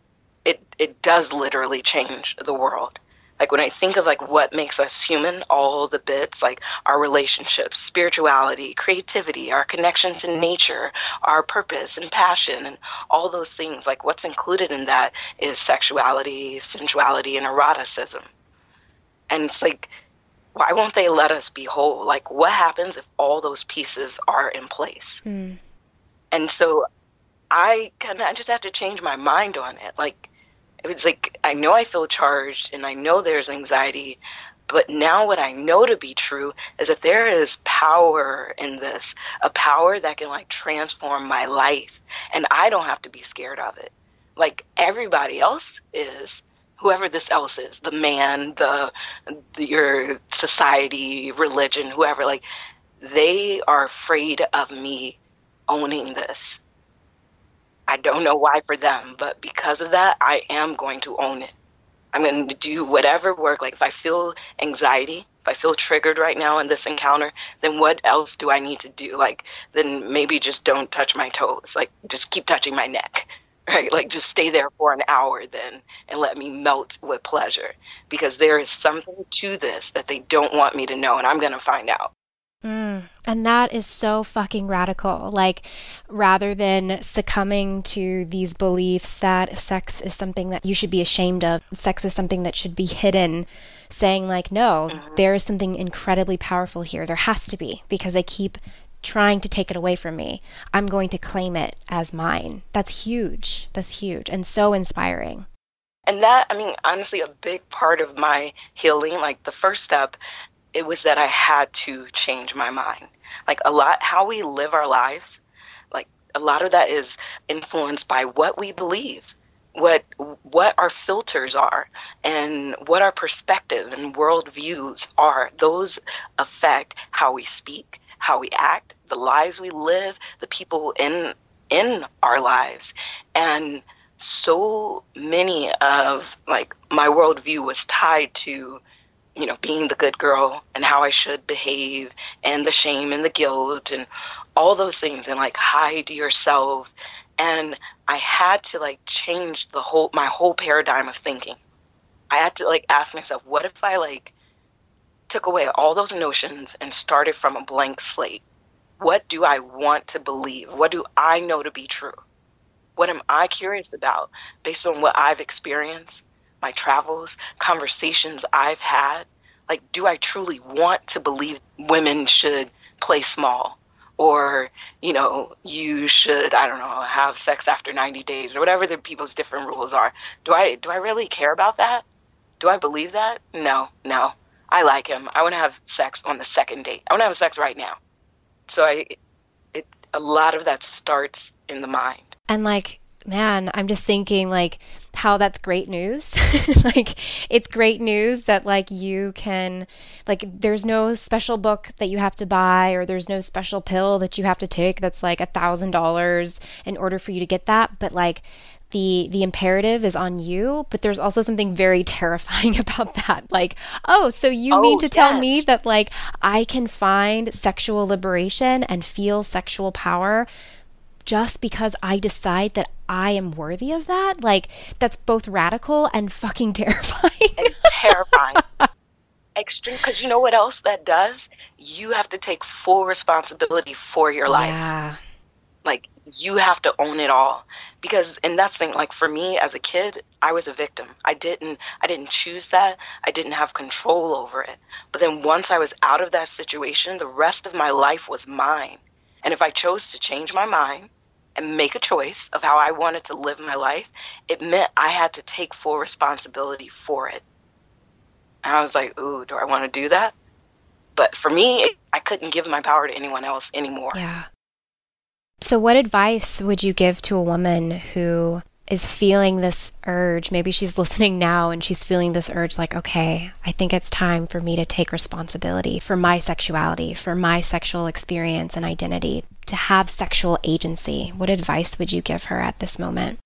it does literally change the world. Like when I think of like what makes us human, all the bits, like our relationships, spirituality, creativity, our connection to nature, our purpose and passion, and all those things, like what's included in that is sexuality, sensuality, and eroticism. And it's like, why won't they let us be whole? Like what happens if all those pieces are in place? And so I just have to change my mind on it. Like, it was like, I know I feel charged and I know there's anxiety, but now what I know to be true is that there is power in this, a power that can like transform my life, and I don't have to be scared of it. Like everybody else is, whoever this else is, the man, your society, religion, whoever, like they are afraid of me owning this. I don't know why for them, but because of that, I am going to own it. I'm going to do whatever work. Like if I feel anxiety, if I feel triggered right now in this encounter, then what else do I need to do? Like, then maybe just don't touch my toes. Like just keep touching my neck, right? Like just stay there for an hour then and let me melt with pleasure, because there is something to this that they don't want me to know, and I'm going to find out. And that is so fucking radical. Like, rather than succumbing to these beliefs that sex is something that you should be ashamed of, sex is something that should be hidden, saying like, no, there is something incredibly powerful here. There has to be, because they keep trying to take it away from me. I'm going to claim it as mine. That's huge. That's huge and so inspiring. And that, I mean, honestly, a big part of my healing, like the first step, it was that I had to change my mind. Like a lot, how we live our lives, like a lot of that is influenced by what we believe, what our filters are, and what our perspective and worldviews are. Those affect how we speak, how we act, the lives we live, the people in our lives. And so many of like my worldview was tied to, you know, being the good girl and how I should behave, and the shame and the guilt and all those things, and like hide yourself. And I had to like change my whole paradigm of thinking. I had to like ask myself, what if I like took away all those notions and started from a blank slate? What do I want to believe? What do I know to be true? What am I curious about based on what I've experienced? My travels, conversations I've had. Like, do I truly want to believe women should play small, or, you know, you should, I don't know, have sex after 90 days or whatever the people's different rules are? Do I really care about that? Do I believe that? No. I like him. I want to have sex on the second date. I want to have sex right now. So a lot of that starts in the mind. And like, man, I'm just thinking like how that's great news. Like it's great news that like you can, like there's no special book that you have to buy, or there's no special pill that you have to take that's like $1,000 in order for you to get that. But like the imperative is on you, but there's also something very terrifying about that. Like, oh, so you mean to tell me that like I can find sexual liberation and feel sexual power just because I decide that I am worthy of that? Like, that's both radical and fucking terrifying. And terrifying. Extreme, because you know what else that does? You have to take full responsibility for your life. Yeah. Like, you have to own it all. Because, and that's the thing, like for me as a kid, I was a victim. I didn't choose that. I didn't have control over it. But then once I was out of that situation, the rest of my life was mine. And if I chose to change my mind, and make a choice of how I wanted to live my life, it meant I had to take full responsibility for it. And I was like, ooh, do I want to do that? But for me, I couldn't give my power to anyone else anymore. Yeah. So what advice would you give to a woman who is feeling this urge? Maybe she's listening now and she's feeling this urge like, okay, I think it's time for me to take responsibility for my sexuality, for my sexual experience and identity, to have sexual agency. What advice would you give her at this moment?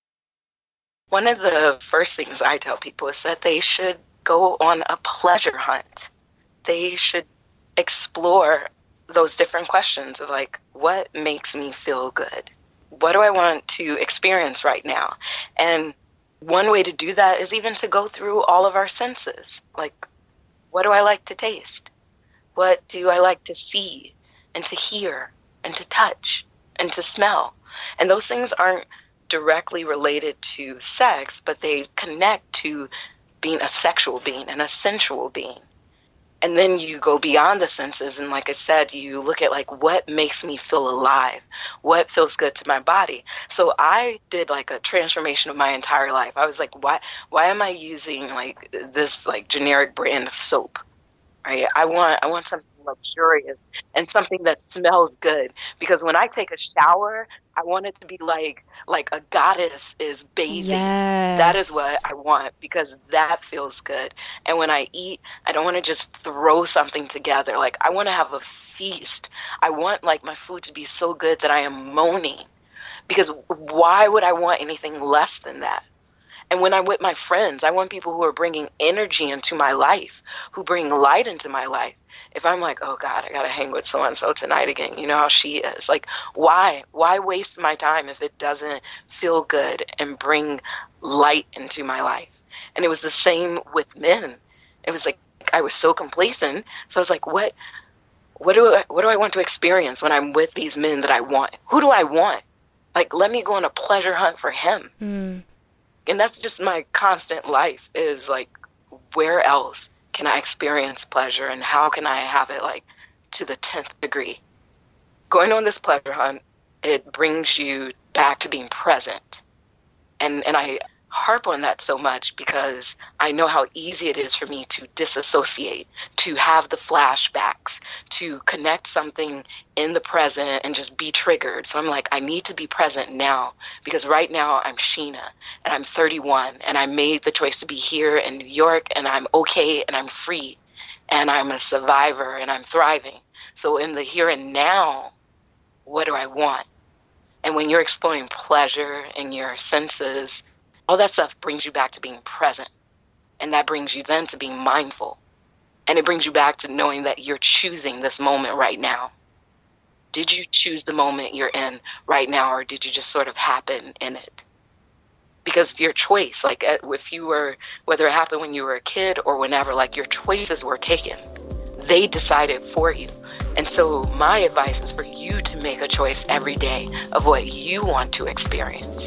One of the first things I tell people is that they should go on a pleasure hunt. They should explore those different questions of like, what makes me feel good? What do I want to experience right now? And one way to do that is even to go through all of our senses. Like, what do I like to taste? What do I like to see and to hear and to touch and to smell? And those things aren't directly related to sex, but they connect to being a sexual being and a sensual being. And then you go beyond the senses, and like I said, you look at like, what makes me feel alive? What feels good to my body? So I did like a transformation of my entire life. I was like, why am I using like this like generic brand of soap? Right? I want something luxurious and something that smells good, because when I take a shower, I want it to be like a goddess is bathing. Yes. That is what I want, because that feels good. And when I eat, I don't want to just throw something together. Like, I want to have a feast. I want like my food to be so good that I am moaning, because why would I want anything less than that? And when I'm with my friends, I want people who are bringing energy into my life, who bring light into my life. If I'm like, oh God, I got to hang with so-and-so tonight again, you know how she is. Like, why waste my time if it doesn't feel good and bring light into my life? And it was the same with men. It was like, I was so complacent. So I was like, what do I want to experience when I'm with these men that I want? Who do I want? Like, let me go on a pleasure hunt for him. And that's just my constant life, is like, where else can I experience pleasure, and how can I have it like to the 10th degree? Going on this pleasure hunt, it brings you back to being present. And I harp on that so much because I know how easy it is for me to disassociate, to have the flashbacks, to connect something in the present and just be triggered. So I'm like, I need to be present now, because right now I'm Sheena and I'm 31 and I made the choice to be here in New York, and I'm okay and I'm free and I'm a survivor and I'm thriving. So in the here and now, what do I want? And when you're exploring pleasure in your senses, all that stuff brings you back to being present. And that brings you then to being mindful. And it brings you back to knowing that you're choosing this moment right now. Did you choose the moment you're in right now, or did you just sort of happen in it? Because your choice, like if you were, whether it happened when you were a kid or whenever, like your choices were taken. They decided for you. And so my advice is for you to make a choice every day of what you want to experience.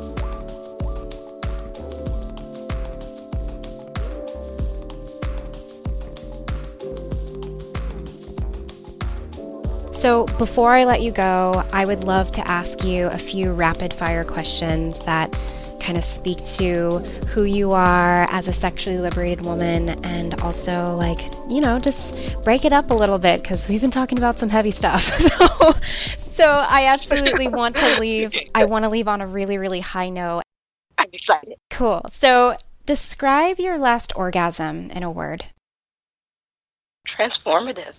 So before I let you go, I would love to ask you a few rapid fire questions that kind of speak to who you are as a sexually liberated woman, and also like, you know, just break it up a little bit, because we've been talking about some heavy stuff. So I absolutely want to leave. I want to leave on a really, really high note. I'm excited. Cool. So describe your last orgasm in a word. Transformative.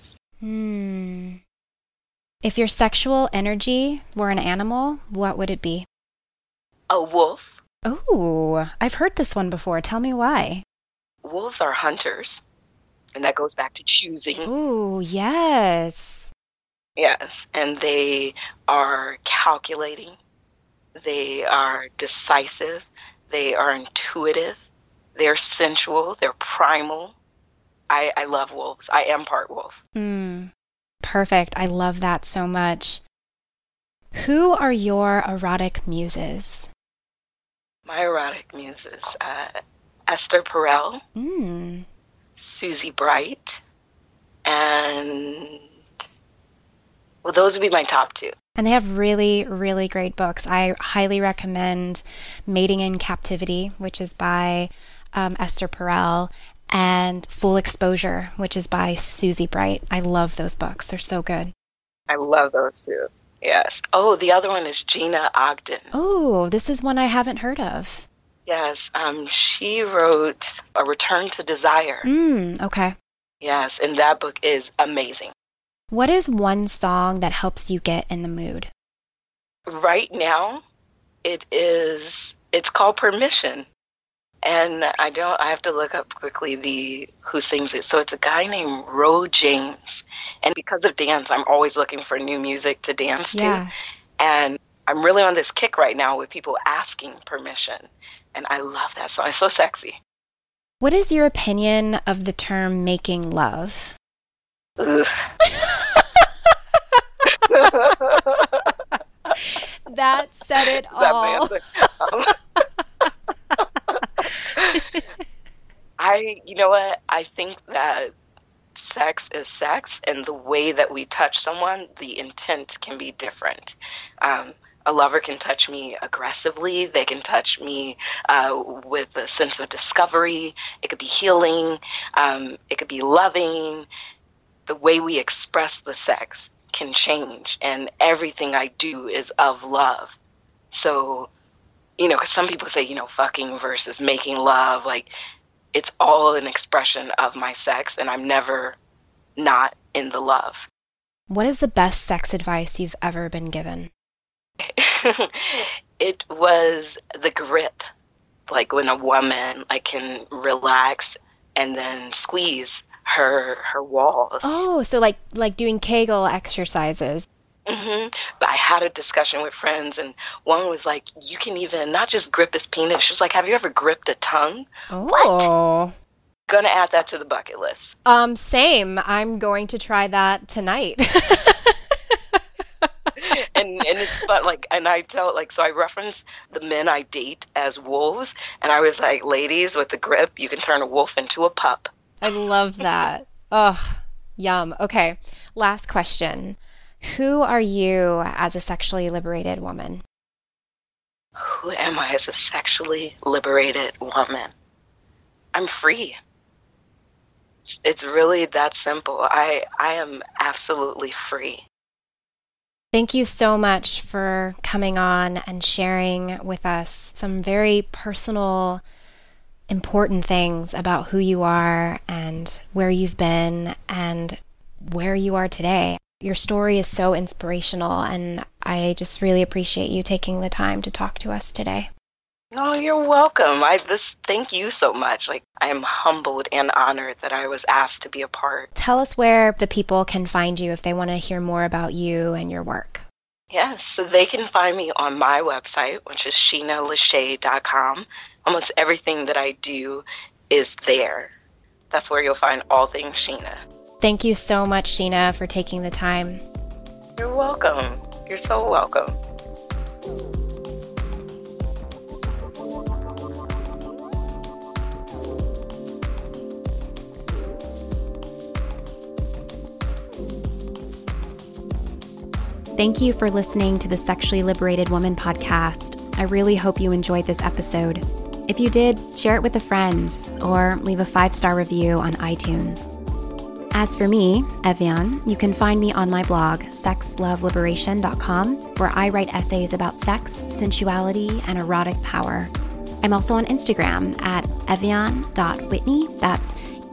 If your sexual energy were an animal, what would it be? A wolf. Oh, I've heard this one before. Tell me why. Wolves are hunters, and that goes back to choosing. Ooh, yes. Yes, and they are calculating. They are decisive. They are intuitive. They're sensual. They're primal. I love wolves. I am part wolf. Perfect. I love that so much. Who are your erotic muses? My erotic muses, Esther Perel, Susie Bright, and Well, those would be my top two. And they have really, really great books. I highly recommend Mating in Captivity, which is by Esther Perel, and Full Exposure, which is by Susie Bright. I love those books. They're so good. I love those too. Yes. Oh, the other one is Gina Ogden. Oh, this is one I haven't heard of. Yes. She wrote A Return to Desire. Okay. Yes, and that book is amazing. What is one song that helps you get in the mood? Right now, it's called Permission. And I have to look up quickly who sings it. So it's a guy named Ro James. And because of dance, I'm always looking for new music to dance to. And I'm really on this kick right now with people asking permission. And I love that song. It's so sexy. What is your opinion of the term making love? That said it all. You know what? I think that sex is sex, and the way that we touch someone, the intent can be different. A lover can touch me aggressively. They can touch me with a sense of discovery. It could be healing. It could be loving. The way we express the sex can change, and everything I do is of love. So, because some people say, fucking versus making love, like, it's all an expression of my sex, and I'm never not in the love. What is the best sex advice you've ever been given? It was the grip, like when a woman can relax and then squeeze her walls. Oh, so like doing Kegel exercises. But I had a discussion with friends, and one was like, you can even not just grip his penis. She was like, have you ever gripped a tongue? Oh. What? Gonna add that to the bucket list. Same. I'm going to try that tonight. and it's fun, and I tell, so I reference the men I date as wolves, and I was like, ladies, with the grip, you can turn a wolf into a pup. I love that. Ugh, yum. Okay, last question. Who are you as a sexually liberated woman? Who am I as a sexually liberated woman? I'm free. It's really that simple. I am absolutely free. Thank you so much for coming on and sharing with us some very personal, important things about who you are and where you've been and where you are today. Your story is so inspirational, and I just really appreciate you taking the time to talk to us today. Oh, you're welcome. Thank you so much. I am humbled and honored that I was asked to be a part. Tell us where the people can find you if they want to hear more about you and your work. Yes, so they can find me on my website, which is SheenaLachey.com. Almost everything that I do is there. That's where you'll find all things Sheena. Thank you so much, Sheena, for taking the time. You're welcome. You're so welcome. Thank you for listening to the Sexually Liberated Woman podcast. I really hope you enjoyed this episode. If you did, share it with a friend or leave a 5-star review on iTunes. As for me, Evian, you can find me on my blog, sexloveliberation.com, where I write essays about sex, sensuality, and erotic power. I'm also on Instagram at evian.whitney, that's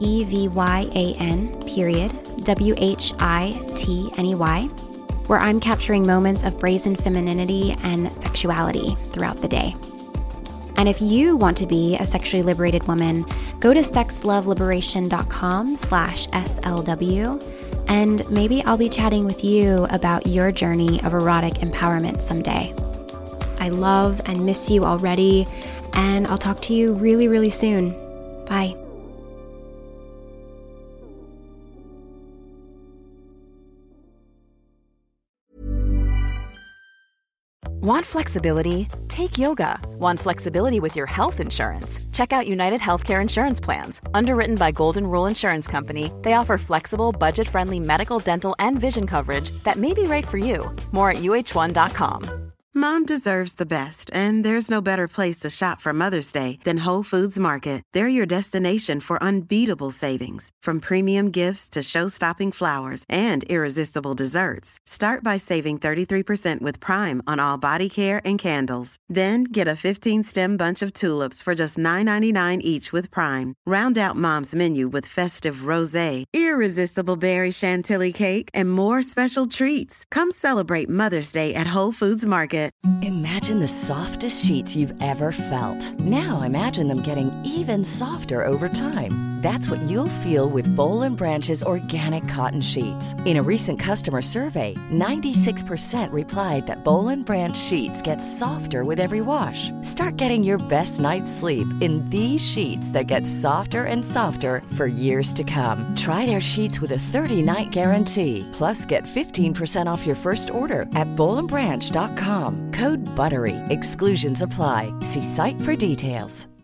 EVYAN_WHITNEY, where I'm capturing moments of brazen femininity and sexuality throughout the day. And if you want to be a sexually liberated woman, go to sexloveliberation.com/SLW, and maybe I'll be chatting with you about your journey of erotic empowerment someday. I love and miss you already, and I'll talk to you really, really soon. Bye. Want flexibility? Take yoga. Want flexibility with your health insurance? Check out United Healthcare Insurance Plans. Underwritten by Golden Rule Insurance Company, they offer flexible, budget-friendly medical, dental, and vision coverage that may be right for you. More at uh1.com. Mom deserves the best, and there's no better place to shop for Mother's Day than Whole Foods Market. They're your destination for unbeatable savings, from premium gifts to show-stopping flowers and irresistible desserts. Start by saving 33% with Prime on all body care and candles. Then get a 15-stem bunch of tulips for just $9.99 each with Prime. Round out Mom's menu with festive rosé, irresistible berry chantilly cake, and more special treats. Come celebrate Mother's Day at Whole Foods Market. Imagine the softest sheets you've ever felt. Now imagine them getting even softer over time. That's what you'll feel with Boll & Branch's organic cotton sheets. In a recent customer survey, 96% replied that Boll & Branch sheets get softer with every wash. Start getting your best night's sleep in these sheets that get softer and softer for years to come. Try their sheets with a 30-night guarantee. Plus, get 15% off your first order at bollandbranch.com. Code BUTTERY. Exclusions apply. See site for details.